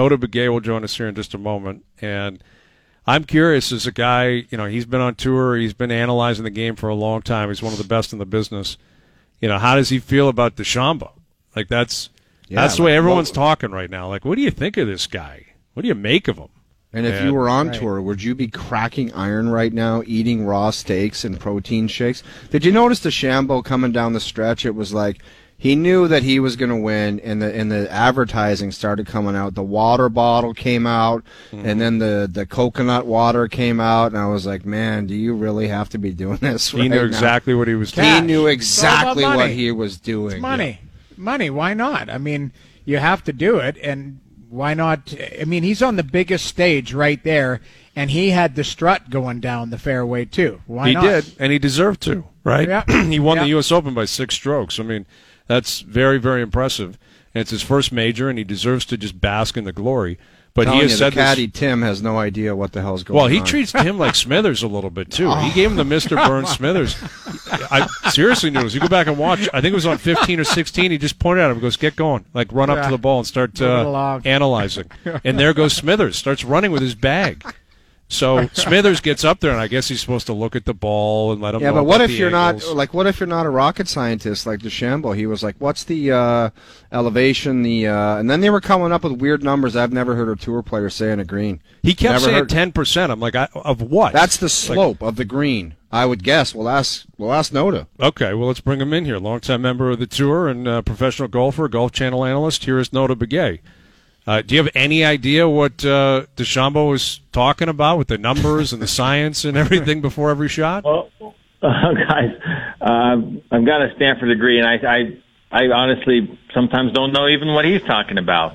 Notah Begay will join us here in just a moment. And I'm curious, as a guy, he's been on tour, he's been analyzing the game for a long time. He's one of the best in the business. How does he feel about DeChambeau? Like, that's the way everyone's talking right now. Like, what do you think of this guy? What do you make of him? And if you were on tour, would you be cracking iron right now, eating raw steaks and protein shakes? Did you notice DeChambeau coming down the stretch? It was like he knew that he was going to win, and the advertising started coming out. The water bottle came out, and then the coconut water came out, and I was like, man, do you really have to be doing this right now? He knew exactly what he was doing. He knew exactly what he was doing. It's money. Money, why not? I mean, you have to do it, and why not? I mean, he's on the biggest stage right there, and he had the strut going down the fairway, too. Why not? He did, and he deserved to, right? Yeah. He won the U.S. Open by 6 strokes. I mean, that's very, very impressive. And it's his first major, and he deserves to just bask in the glory. But he has said the caddy, Tim, has no idea what the hell's going on. Well, he treats Tim like Smithers a little bit, too. He gave him the Mr. Burns Smithers. I seriously noticed. You go back and watch. I think it was on 15 or 16. He just pointed at him and goes, get going. Like, run up to the ball and start analyzing. And there goes Smithers. Starts running with his bag. So Smithers gets up there, and I guess he's supposed to look at the ball and let him know. Yeah, but what if you're not a rocket scientist like DeChambeau? He was like, "What's the elevation?" And then they were coming up with weird numbers I've never heard a tour player say on a green. He kept saying 10%. I'm like, of what? That's the slope of the green, I would guess. We'll ask Notah. Okay, well, let's bring him in here. Longtime member of the tour and professional golfer, Golf Channel analyst. Here is Notah Begay. Do you have any idea what DeChambeau was talking about with the numbers and the science and everything before every shot? Well, guys, I've got a Stanford degree, and I honestly sometimes don't know even what he's talking about.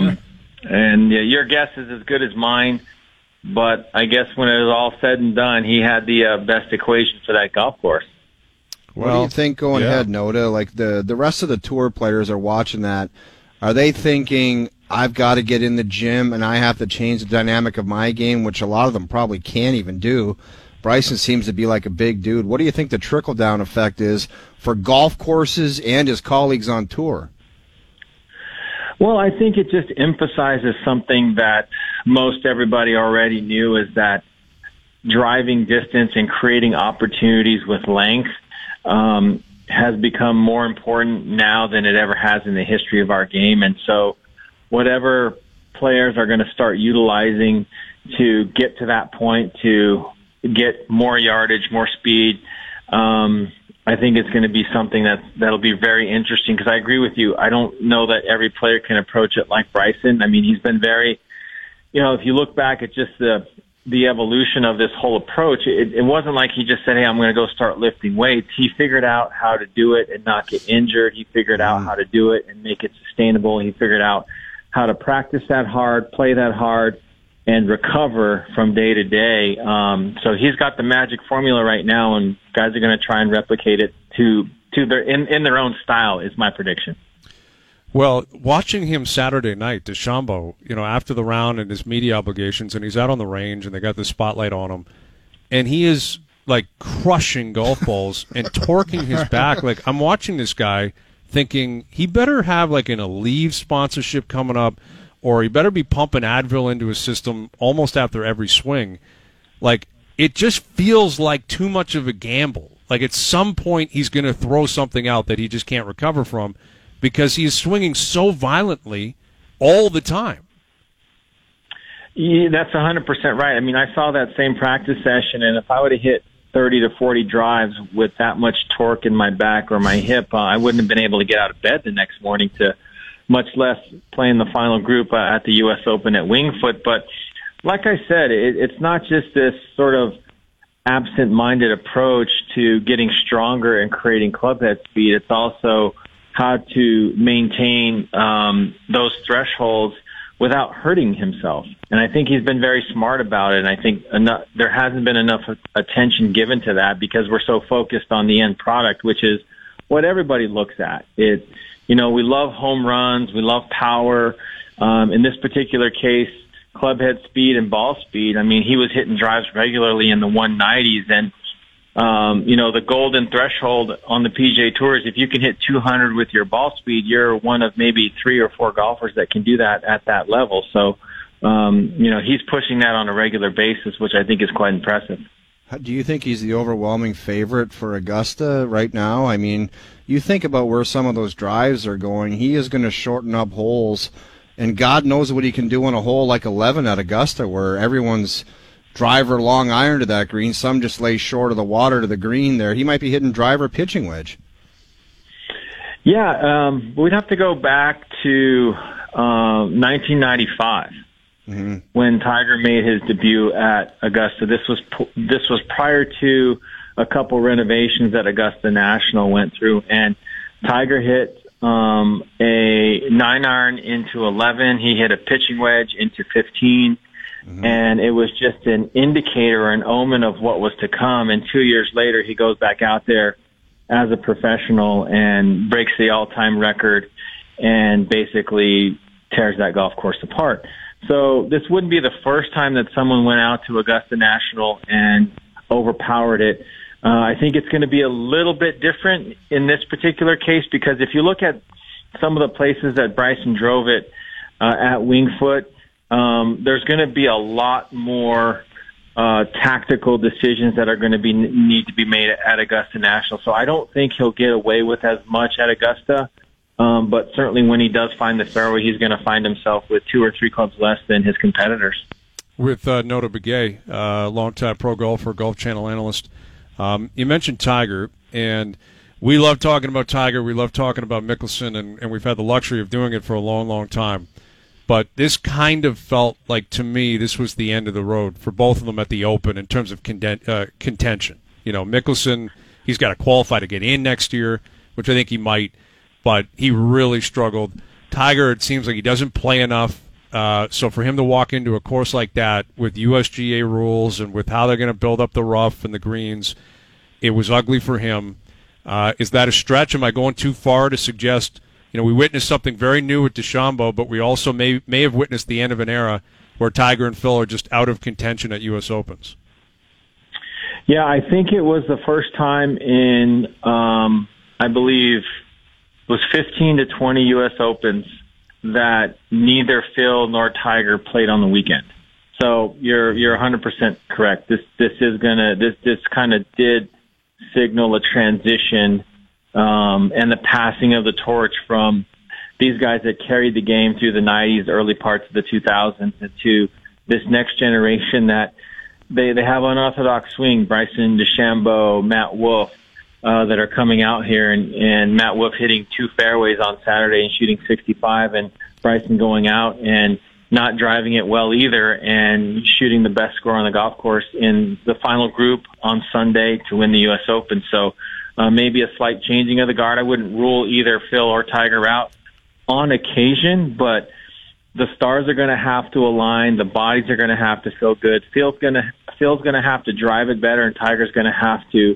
And your guess is as good as mine, but I guess when it was all said and done, he had the best equation for that golf course. What do you think going ahead, Notah? Like the rest of the tour players are watching that. Are they thinking, I've got to get in the gym and I have to change the dynamic of my game, which a lot of them probably can't even do? Bryson seems to be like a big dude. What do you think the trickle-down effect is for golf courses and his colleagues on tour? Well, I think it just emphasizes something that most everybody already knew, is that driving distance and creating opportunities with length has become more important now than it ever has in the history of our game. And so whatever players are going to start utilizing to get to that point, to get more yardage, more speed, I think it's going to be something that'll be very interesting, because I agree with you. I don't know that every player can approach it like Bryson. I mean, he's been very, if you look back at just the evolution of this whole approach, it wasn't like he just said, hey, I'm going to go start lifting weights. He figured out how to do it and not get injured. He figured out how to do it and make it sustainable. He figured out how to practice that hard, play that hard, and recover from day to day. So he's got the magic formula right now, and guys are going to try and replicate it to in their own style, is my prediction. Well, watching him Saturday night, DeChambeau, after the round and his media obligations, and he's out on the range and they got the spotlight on him, and he is like crushing golf balls and torquing his back. Like, I'm watching this guy thinking he better have like an Aleve sponsorship coming up, or he better be pumping Advil into his system almost after every swing. Like, it just feels like too much of a gamble. Like, at some point he's going to throw something out that he just can't recover from, because he's swinging so violently all the time. Yeah, that's 100% right. I mean, I saw that same practice session, and if I would have hit 30 to 40 drives with that much torque in my back or my hip, I wouldn't have been able to get out of bed the next morning, to much less play in the final group at the U.S. Open at Winged Foot. But like I said, it's not just this sort of absent-minded approach to getting stronger and creating clubhead speed. It's also how to maintain those thresholds without hurting himself. And I think he's been very smart about it. And I think there hasn't been enough attention given to that, because we're so focused on the end product, which is what everybody looks at. We love home runs, we love power. In this particular case, clubhead speed and ball speed. I mean, he was hitting drives regularly in the 190s, and the golden threshold on the PGA Tour is if you can hit 200 with your ball speed, you're one of maybe 3 or 4 golfers that can do that at that level. So, he's pushing that on a regular basis, which I think is quite impressive. Do you think he's the overwhelming favorite for Augusta right now? I mean, you think about where some of those drives are going. He is going to shorten up holes, and God knows what he can do on a hole like 11 at Augusta, where everyone's driver long iron to that green. Some just lay short of the water to the green there. He might be hitting driver pitching wedge. Yeah, we'd have to go back to 1995. Mm-hmm. When Tiger made his debut at Augusta. This was prior to a couple renovations that Augusta National went through, and Tiger hit a 9-iron into 11. He hit a pitching wedge into 15, and it was just an indicator or an omen of what was to come. And 2 years later, he goes back out there as a professional and breaks the all-time record and basically tears that golf course apart. So this wouldn't be the first time that someone went out to Augusta National and overpowered it. I think it's going to be a little bit different in this particular case because if you look at some of the places that Bryson drove it at Winged Foot, there's going to be a lot more tactical decisions that are going to need to be made at Augusta National. So I don't think he'll get away with as much at Augusta. But certainly when he does find the fairway, he's going to find himself with 2 or 3 clubs less than his competitors. With Notah Begay, longtime pro golfer, Golf Channel analyst, you mentioned Tiger, and we love talking about Tiger. We love talking about Mickelson, and we've had the luxury of doing it for a long, long time. But this kind of felt like, to me, this was the end of the road for both of them at the Open in terms of contention. Mickelson, he's got to qualify to get in next year, which I think he might. But he really struggled. Tiger, it seems like he doesn't play enough. So for him to walk into a course like that with USGA rules and with how they're going to build up the rough and the greens, it was ugly for him. Is that a stretch? Am I going too far to suggest, we witnessed something very new with DeChambeau, but we also may have witnessed the end of an era where Tiger and Phil are just out of contention at U.S. Opens? Yeah, I think it was the first time in, I believe, was 15 to 20 U.S. Opens that neither Phil nor Tiger played on the weekend. So you're 100% correct. This kind of did signal a transition and the passing of the torch from these guys that carried the game through the 90s, early parts of the 2000s, to this next generation that they have unorthodox swing. Bryson DeChambeau, Matt Wolff, that are coming out here, and Matt Wolff hitting 2 fairways on Saturday and shooting 65, and Bryson going out and not driving it well either and shooting the best score on the golf course in the final group on Sunday to win the U.S. Open. So maybe a slight changing of the guard. I wouldn't rule either Phil or Tiger out on occasion, but the stars are going to have to align. The bodies are going to have to feel good. Phil's going to have to drive it better, and Tiger's going to have to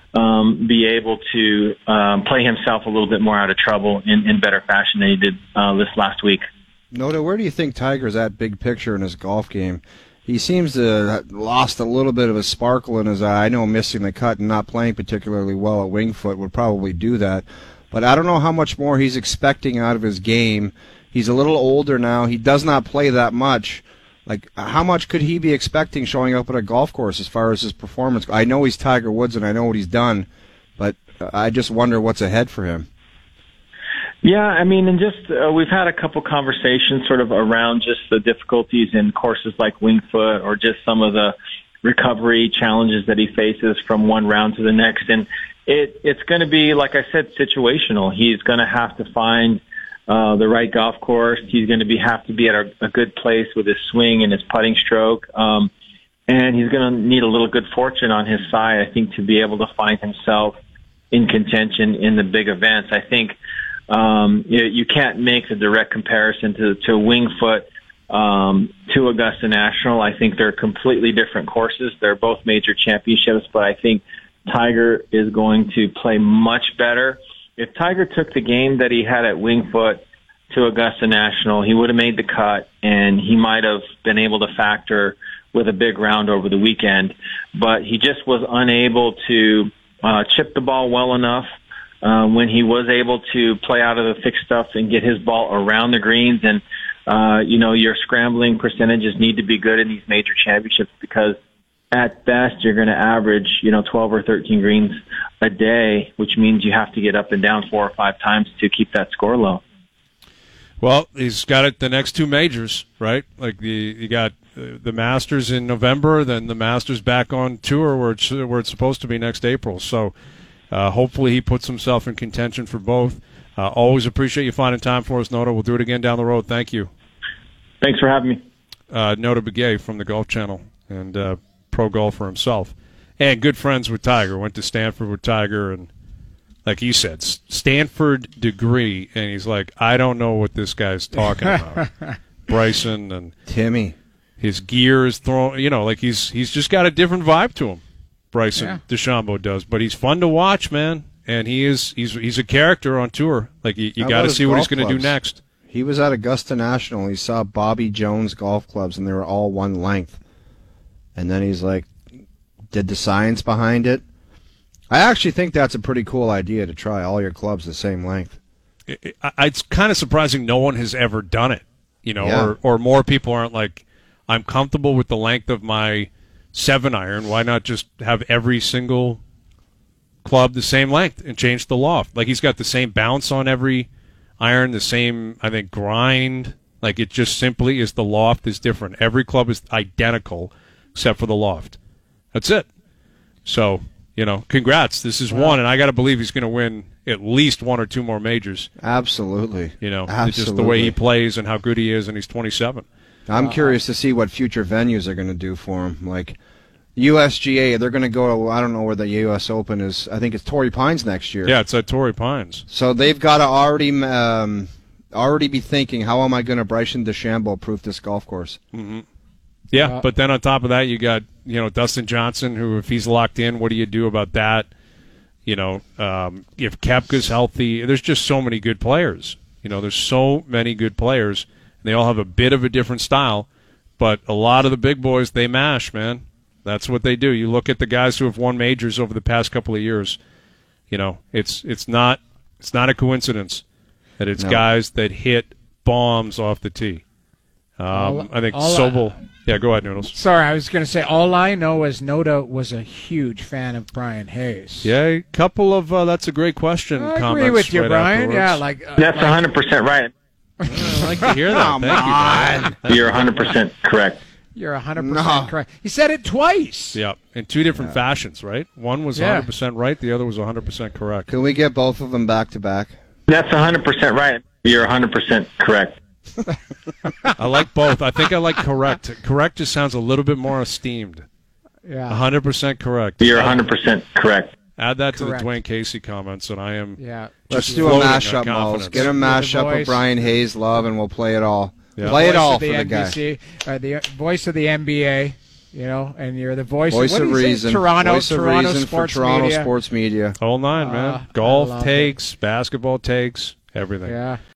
be able to play himself a little bit more out of trouble in better fashion than he did this last week. Notah, where do you think Tiger's at big picture in his golf game? He seems to have lost a little bit of a sparkle in his eye. I know missing the cut and not playing particularly well at Winged Foot would probably do that. But I don't know how much more he's expecting out of his game. He's a little older now. He does not play that much. Like, how much could he be expecting showing up at a golf course as far as his performance? I know he's Tiger Woods and I know what he's done, but I just wonder what's ahead for him. Yeah, I mean, and just we've had a couple conversations sort of around just the difficulties in courses like Winged Foot or just some of the recovery challenges that he faces from one round to the next. And it's going to be, like I said, situational. He's going to have to find the right golf course. He's going to have to be at a good place with his swing and his putting stroke. And he's going to need a little good fortune on his side, I think, to be able to find himself in contention in the big events. I think you can't make the direct comparison to Winged Foot to Augusta National. I think they're completely different courses. They're both major championships, but I think Tiger is going to play much better. If Tiger took the game that he had at Winged Foot to Augusta National. He would have made the cut, and he might have been able to factor with a big round over the weekend. But he just was unable to chip the ball well enough when he was able to play out of the thick stuff and get his ball around the greens. And, your scrambling percentages need to be good in these major championships because at best you're going to average, 12 or 13 greens a day, which means you have to get up and down 4 or 5 times to keep that score low. Well, he's got it the next 2 majors, right? Like you got the Masters in November, then the Masters back on tour where it's supposed to be next April. So hopefully he puts himself in contention for both. Always appreciate you finding time for us, Noda. We'll do it again down the road. Thank you. Thanks for having me. Noda Begay from the Golf Channel and pro golfer himself. And good friends with Tiger. Went to Stanford with Tiger and, like he said, Stanford degree. And he's like, I don't know what this guy's talking about. Bryson and Timmy. His gear is thrown, like he's just got a different vibe to him. Bryson DeChambeau does. But he's fun to watch, man. And he's a character on tour. Like you got to see what he's going to do next. He was at Augusta National. He saw Bobby Jones golf clubs, and they were all one length. And then he's like, did the science behind it. I actually think that's a pretty cool idea to try all your clubs the same length. It's kind of surprising no one has ever done it, or more people aren't like, I'm comfortable with the length of my 7-iron. Why not just have every single club the same length and change the loft? Like he's got the same bounce on every iron, the same, I think, grind. Like it just simply is the loft is different. Every club is identical except for the loft. That's it. So, congrats. This is one, and I got to believe he's going to win at least 1 or 2 more majors. Absolutely. Absolutely. Just the way he plays and how good he is, and he's 27. I'm curious to see what future venues are going to do for him. Like USGA, they're going to go to, I don't know where the U.S. Open is. I think it's Torrey Pines next year. Yeah, it's at Torrey Pines. So they've got to already be thinking, how am I going to Bryson DeChambeau proof this golf course? Mm-hmm. Yeah, but then on top of that, you got Dustin Johnson, who if he's locked in, what do you do about that? If Koepka's healthy, there's just so many good players. There's so many good players. And they all have a bit of a different style, but a lot of the big boys, they mash, man. That's what they do. You look at the guys who have won majors over the past couple of years. It's not a coincidence that it's guys that hit bombs off the tee. I think Sobel. Yeah, go ahead, Noodles. Sorry, I was going to say, all I know is Noda was a huge fan of Brian Hayes. Yeah, a couple of that's a great question. I agree with you, Brian. Yeah, that's 100% right. I like to hear that. Thank you, You're 100% correct. You're 100% correct. He said it twice. Yeah, in 2 different fashions, right? One was 100% right, the other was 100% correct. Can we get both of them back to back? That's 100% right. You're 100% correct. I like both. I think I like correct. Correct just sounds a little bit more esteemed. Yeah. 100% correct. You're 100% correct. Add that to the Dwayne Casey comments, and I am. Yeah. Let's do a mashup, Moles. Get a mashup of Brian Hayes love, and we'll play it all. Yeah. Play it all for the NBC, guy. The voice of the NBA, and you're the voice of reason. Toronto, voice of Toronto reason sports for Toronto media. sports media. Whole 9, man. Golf takes, basketball takes, everything. Yeah.